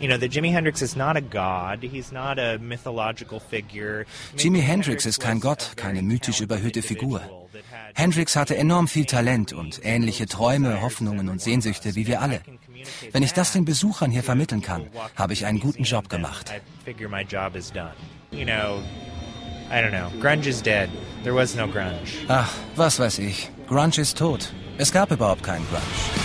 Jimi Hendrix is not a god. He's not a mythological figure. Jimi Hendrix ist kein Gott, keine mythisch überhöhte Figur. Hendrix hatte enorm viel Talent und ähnliche Träume, Hoffnungen und Sehnsüchte wie wir alle. Wenn ich das den Besuchern hier vermitteln kann, habe ich einen guten Job gemacht. Grunge is dead. There was no grunge. Ach, was weiß ich. Grunge ist tot. Es gab überhaupt keinen Grunge.